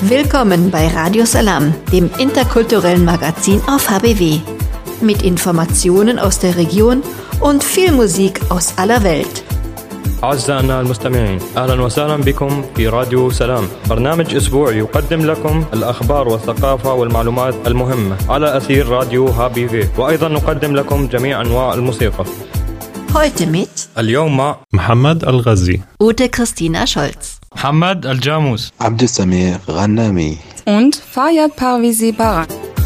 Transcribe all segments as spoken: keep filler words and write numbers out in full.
Willkommen bei Radio Salam, dem interkulturellen Magazin auf H B W. Mit Informationen aus der Region und viel Musik aus aller Welt. أعزائنا المستمعين، أهلا وسهلا بكم في راديو سلام، برنامج أسبوعي يقدم لكم الأخبار والثقافة والمعلومات المهمة على أثير راديو ها بي في، وأيضا نقدم لكم جميع أنواع الموسيقى. Heute mit اليوم مع محمد الغزي، Ute Christina Scholz, محمد الجاموس، عبد السميع غنامي und Fayad Parvizi Barak.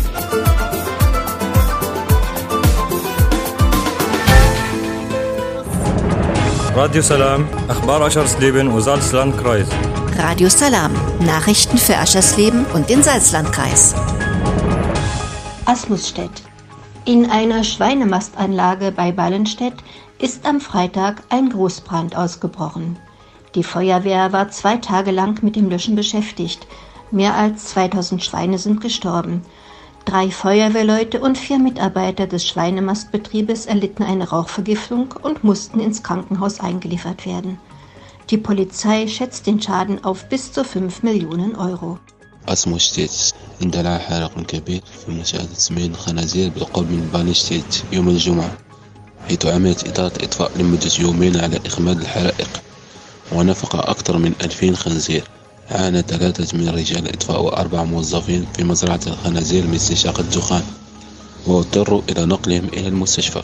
راديو سلام، أخبار أشرسليبن وزالسلاندكرايز. Radio Salam, Nachrichten für Aschersleben und den Salzlandkreis. Asmusstedt. In einer Schweinemastanlage bei Ballenstedt ist am Freitag ein Großbrand ausgebrochen. Die Feuerwehr war zwei Tage lang mit dem Löschen beschäftigt. Mehr als zweitausend Schweine sind gestorben. Drei Feuerwehrleute und vier Mitarbeiter des Schweinemastbetriebes erlitten eine Rauchvergiftung und mussten ins Krankenhaus eingeliefert werden. Die Polizei schätzt den Schaden auf bis zu fünf Millionen Euro. أسموشتيت اندلع حريق كبير في منشأة تسمين الخنازير بالقرب من بالنشتيت يوم الجمعة، حيث عملت إدارة إطفاء لمدة يومين على إخماد الحرائق، ونفق أكثر من ألفين خنزير. عانى ثلاثة من رجال الإطفاء وأربع موظفين في مزرعة الخنازير من استنشاق الدخان، واضطروا إلى نقلهم إلى المستشفى.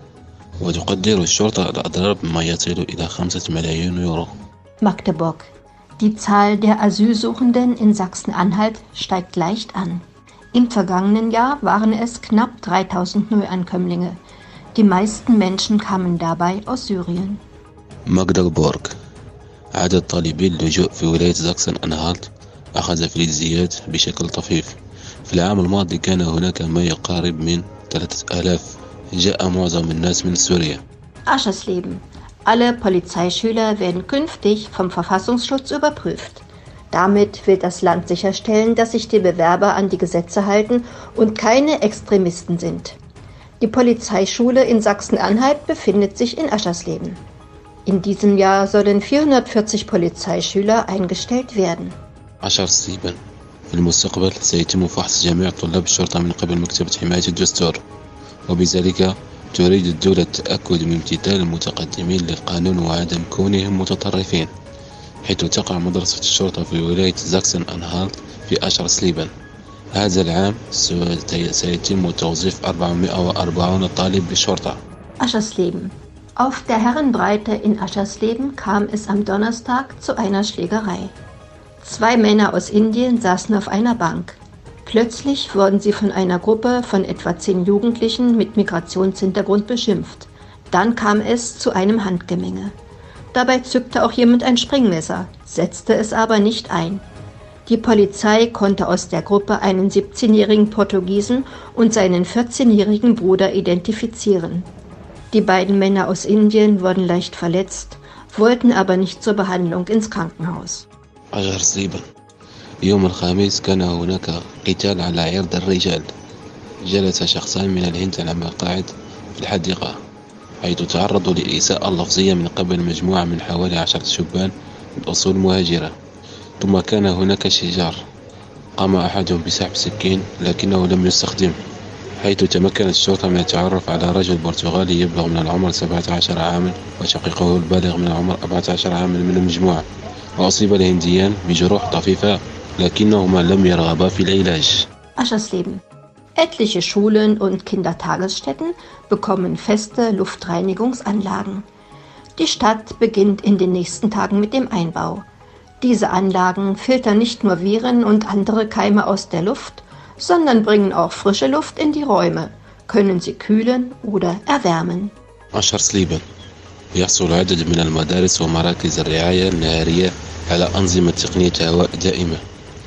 وتقدر الشرطة الأضرار بما يصل إلى خمسة ملايين يورو. Magdeburg. Die Zahl der Asylsuchenden in Sachsen-Anhalt steigt leicht an. Im vergangenen Jahr waren es knapp dreitausend Neuankömmlinge. Die meisten Menschen kamen dabei aus Syrien. ماغدبورغ. عدد طالبي اللجوء في ولاية زاكسن-أنهالت أخذ في الازدياد بشكل طفيف. في العام الماضي كان هناك ما يقارب من ثلاثة آلاف. جاء معظم الناس من سوريا. Aschersleben. Alle Polizeischüler werden künftig vom Verfassungsschutz überprüft. Damit will das Land sicherstellen, dass sich die Bewerber an die Gesetze halten und keine Extremisten sind. Die Polizeischule in Sachsen-Anhalt befindet sich in Aschersleben. In diesem Jahr sollen vierhundertvierzig Polizeischüler eingestellt werden. أشرسليبن. في المستقبل سيتم فحص جميع طلاب الشرطة من قبل مكتبة حماية الدستور، وبذلك تريد الدولة التأكد من امتثال المتقدمين للقانون وعدم كونهم متطرفين، حيث تقع مدرسة الشرطة في ولاية زاكسن-أنهالت في أشرسليبن. هذا العام سيتم توظيف أربعمائة وأربعين طالب بالشرطة. Aschersleben. Auf der Herrenbreite in Aschersleben kam es am Donnerstag zu einer Schlägerei. Zwei Männer aus Indien saßen auf einer Bank. Plötzlich wurden sie von einer Gruppe von etwa zehn Jugendlichen mit Migrationshintergrund beschimpft. Dann kam es zu einem Handgemenge. Dabei zückte auch jemand ein Springmesser, setzte es aber nicht ein. Die Polizei konnte aus der Gruppe einen siebzehnjährigen Portugiesen und seinen vierzehnjährigen Bruder identifizieren. Die beiden Männer aus Indien wurden leicht verletzt, wollten aber nicht zur Behandlung ins Krankenhaus. أشرسليبن. يوم الخميس كان هناك قتال على عرض الرجال. جلس شخصان من الهند على مقاعد في الحديقة، حيث تعرضوا للإساءة اللفظية من قبل مجموعة من حوالي عشرة شبان من أصول مهاجرة. ثم كان هناك شجار، قام أحدهم بسحب سكين لكنه لم يستخدمه، حيث تمكنت الشرطة من التعرف على رجل برتغالي يبلغ من العمر سبعة عشر عاما وشقيقه البالغ من العمر أربعة عشر عاما من المجموعة. وأصيب الهنديان بجروح طفيفة لكنهما لم يرغبا في العلاج. Aschersleben. Etliche Schulen und Kindertagesstätten bekommen feste Luftreinigungsanlagen. Die Stadt beginnt in den nächsten Tagen mit dem Einbau. Diese Anlagen filtern nicht nur Viren und andere Keime aus der Luft, sondern bringen auch frische Luft in die Räume, können sie kühlen oder erwärmen. أشرسليبن. يحصل عدد من المدارس ومراكز الرعاية النهارية على أنظمة تقنية هواء دائمة.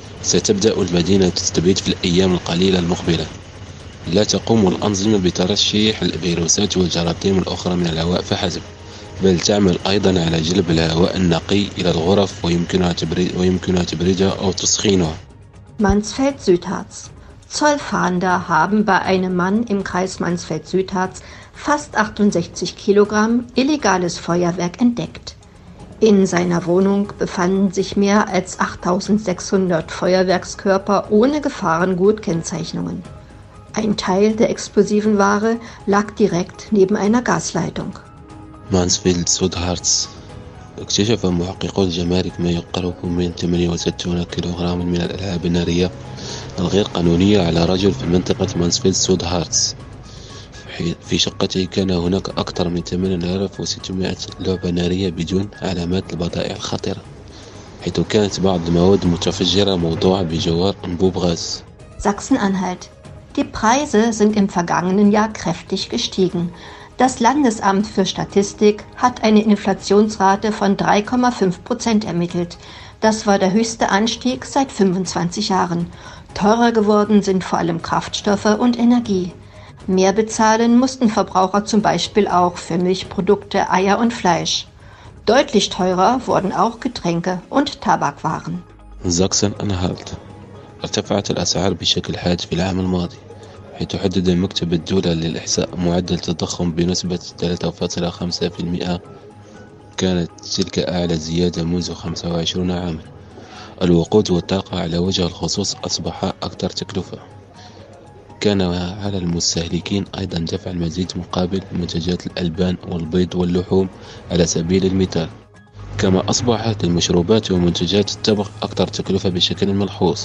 ستبدأ المدينة تستبيد في الأيام القليلة المقبلة. لا تقوم الأنظمة بترشيح الفيروسات والجراثيم الأخرى من الهواء فحسب، بل تعمل أيضا على جلب الهواء النقي إلى الغرف ويمكنها تبريد ويمكنها تبريدها أو تسخينها. Mansfeld-Südharz. Zollfahnder haben bei einem Mann im Kreis Mansfeld-Südharz fast achtundsechzig Kilogramm illegales Feuerwerk entdeckt. In seiner Wohnung befanden sich mehr als achttausendsechshundert Feuerwerkskörper ohne Gefahrengutkennzeichnungen. Ein Teil der explosiven Ware lag direkt neben einer Gasleitung. مانسفيلد سودهارتس. اكتشف محققو الجمارك ما يقرب من ثمانية وستين كيلوغراما من الألعاب النارية الغير قانونية على رجل في منطقة مانسفيلد سودهارتس. في شقته كان هناك أكثر من ثمانية آلاف وستمائة لعبة نارية بدون علامات البضائع الخطرة، حيث كانت بعض المواد المتفجرة موضوعة بجوار أنبوب غاز. Sachsen-Anhalt. Die Preise sind im vergangenen Jahr kräftig gestiegen. Das Landesamt für Statistik hat eine Inflationsrate von drei Komma fünf Prozent ermittelt. Das war der höchste Anstieg seit fünfundzwanzig Jahren. Teurer geworden sind vor allem Kraftstoffe und Energie. Mehr bezahlen mussten Verbraucher zum Beispiel auch für Milchprodukte, Eier und Fleisch. Deutlich teurer wurden auch Getränke und Tabakwaren. ساكسن-أنهالت. ارتفعت الأسعار بشكل حاد في العام الماضي، حيث حدد مكتب الدولة للإحصاء معدل التضخم بنسبة ثلاثة فاصلة خمسة بالمئة. كانت تلك أعلى زيادة منذ خمسة وعشرين عاما. الوقود والطاقة على وجه الخصوص أصبح أكثر تكلفة. كان على المستهلكين أيضا دفع المزيد مقابل منتجات الألبان والبيض واللحوم على سبيل المثال، كما أصبحت المشروبات ومنتجات الطبخ أكثر تكلفة بشكل ملحوظ.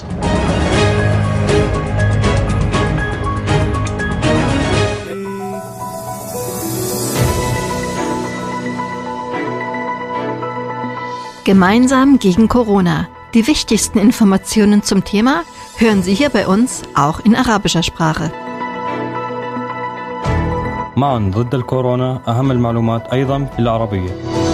Gemeinsam gegen Corona. Die wichtigsten Informationen zum Thema hören Sie hier bei uns, auch in arabischer Sprache. معا ضد الكورونا أهم المعلومات أيضا بالعربية.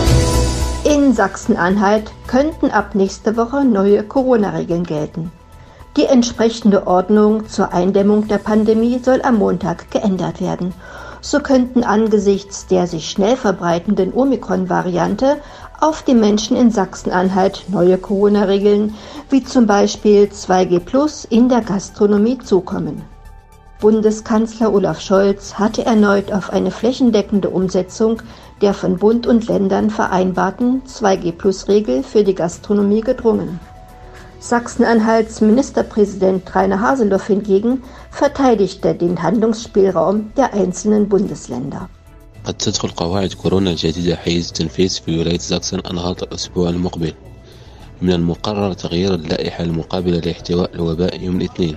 In Sachsen-Anhalt könnten ab nächste Woche neue Corona-Regeln gelten. Die entsprechende Ordnung zur Eindämmung der Pandemie soll am Montag geändert werden. So könnten angesichts der sich schnell verbreitenden Omikron-Variante auf die Menschen in Sachsen-Anhalt neue Corona-Regeln wie zum Beispiel zwei G plus in der Gastronomie zukommen. Bundeskanzler Olaf Scholz hatte erneut auf eine flächendeckende Umsetzung der von Bund und Ländern vereinbarten zwei G plus Regel für die Gastronomie gedrungen. Sachsen-Anhalts Ministerpräsident Rainer Haseloff hingegen verteidigte den Handlungsspielraum der einzelnen Bundesländer. قد تدخل قواعد كورونا الجديدة حيز التنفيذ في ولاية ساكسن-أنهالت الأسبوع المقبل. من المقرر تغيير اللائحة المقابلة لاحتواء الوباء يوم الاثنين.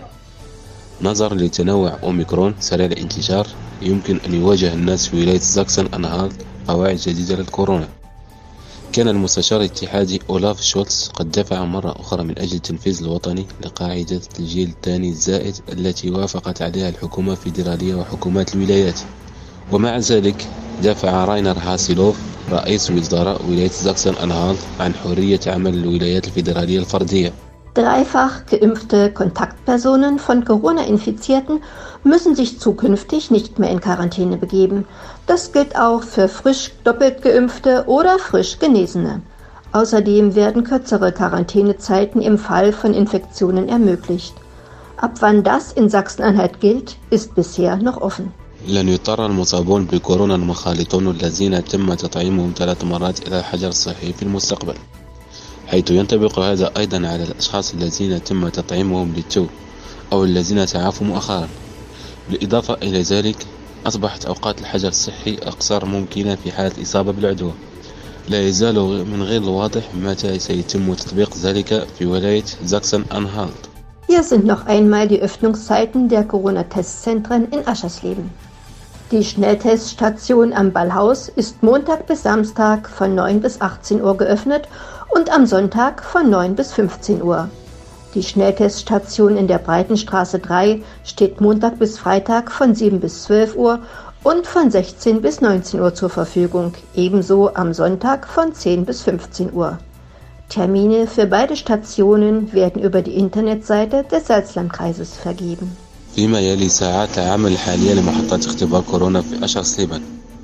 نظرا لتنوع أوميكرون سريع الانتشار، يمكن أن يواجه الناس في ولاية ساكسن-أنهالت قواعد جديدة للكورونا. كان المستشار الاتحادي أولاف شولتز قد دفع مرة أخرى من أجل التنفيذ الوطني لقاعدة الجيل الثاني الزائد التي وافقت عليها الحكومة الفيدرالية وحكومات الولايات. ومع ذلك دافع راينر هاسيلوف رئيس وزراء ولاية ساكسن-أنهالت عن حرية عمل الولايات الفيدرالية الفردية. Dreifach geimpfte Kontaktpersonen von Corona-Infizierten müssen sich zukünftig nicht mehr in Quarantäne begeben. Das gilt auch für frisch doppelt geimpfte oder frisch Genesene. Außerdem werden kürzere Quarantänezeiten im Fall von Infektionen ermöglicht. Ab wann das in Sachsen-Anhalt gilt, ist bisher noch offen. لن يضطر المصابون بكورونا المخالطون الذين تم تطعيمهم ثلاث مرات إلى الحجر الصحي في المستقبل، حيث ينطبق هذا أيضا على الأشخاص الذين تم تطعيمهم للتو أو الذين تعافوا مؤخرا. بالإضافة إلى ذلك أصبحت أوقات الحجر الصحي أقصر ممكنة في حالة الإصابة بالعدوى. لا يزال من غير الواضح متى سيتم تطبيق ذلك في ولاية ساكسن-أنهالت. Hier sind noch einmal die Öffnungszeiten der Corona-Testzentren in Aschersleben. Die Schnellteststation am Ballhaus ist Montag bis Samstag von neun bis achtzehn Uhr geöffnet und am Sonntag von neun bis fünfzehn Uhr. Die Schnellteststation in der Breitenstraße drei steht Montag bis Freitag von sieben bis zwölf Uhr und von sechzehn bis neunzehn Uhr zur Verfügung, ebenso am Sonntag von zehn bis fünfzehn Uhr. Termine für beide Stationen werden über die Internetseite des Salzlandkreises vergeben. فيما يلي ساعات العمل الحالية لمحطة اختبار كورونا في أشرسليبن.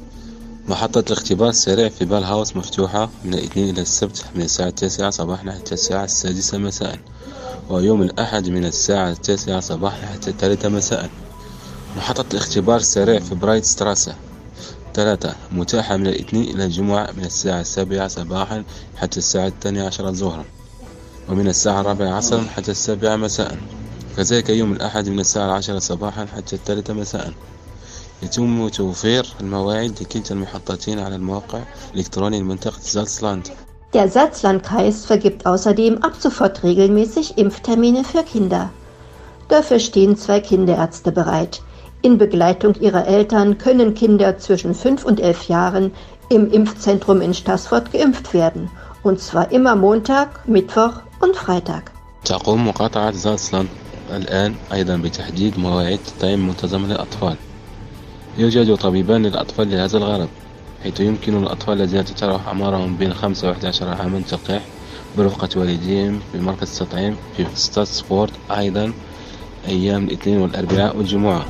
محطة الاختبار السريع في بالهاوس مفتوحة من الاثنين إلى السبت من الساعة التاسعة صباحا حتى الساعة السادسة مساء، ويوم الأحد من الساعة التاسعة صباحا حتى الثالثة مساء. محطة الاختبار السريع في برايت ستراسة ثلاثة. متاحة من الاثنين إلى الجمعة من الساعة السابعة صباحا حتى الساعة الثانية عشرة ظهرا، ومن الساعة الرابعة عصرا حتى السابعة مساء. كذلك يوم الأحد من الساعة العاشرة صباحا حتى الثالثة مساء. يتم توفير المواعيد لكلتا المحطتين على الموقع الإلكتروني لمنطقة Salzland. Der Salzlandkreis vergibt außerdem ab sofort regelmäßig Impftermine für Kinder. Dafür stehen zwei Kinderärzte bereit. In Begleitung ihrer Eltern können Kinder zwischen fünf und elf Jahren im Impfzentrum in Stassfurt geimpft werden. Und zwar immer Montag, Mittwoch und Freitag. تقوم مقاطعة زالسلاند الآن أيضا بتحديد مواعيد تطعيم منتظمة للأطفال. يوجد طبيبان للأطفال لهذا الغرض، حيث يمكن للأطفال الذين تتراوح أعمارهم بين خمسة وأحد عشر عاما تلقيح برفقة والديهم في مركز التطعيم في ستاسفورد أيضا أيام الاثنين والأربعاء والجمعة.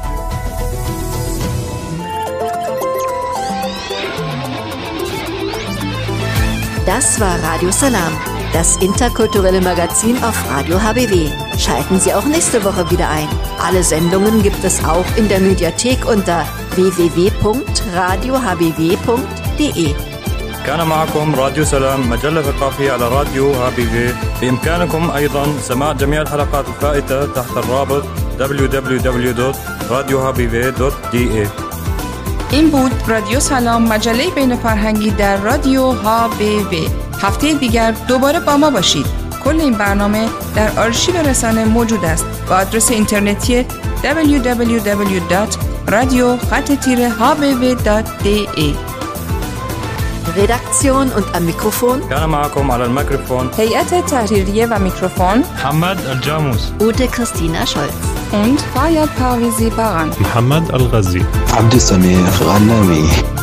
Das war Radio Salam, das interkulturelle Magazin auf Radio H B W. Schalten Sie auch nächste Woche wieder ein. Alle Sendungen gibt es auch in der Mediathek unter w w w punkt radio h b w punkt d e. كان معكم راديو سلام، مجلة ثقافية على راديو ها بي في. بإمكانكم أيضا سماع جميع الحلقات الفائتة تحت الرابط دبليو دبليو دبليو دوت رادیو ها بی وی دوت دی ای. این بود رادیو سلام، مجله بین فرهنگی در رادیو ها بی وی. هفته دیگر دوباره با ما باشید. کل این برنامه در آرشیو رسانه موجود است با آدرس اینترنتی دبلیو دبلیو دبلیو دات رادیو ها بی وی دات دی ای. Redaktion und am Mikrofon كان معكم على الميكروفون هيئت تحريرية و میکروفون محمد الجاموس، Ute Christina Scholz und Fayad Parvizi Baran. محمد الغزي، عبد السميع غنامي.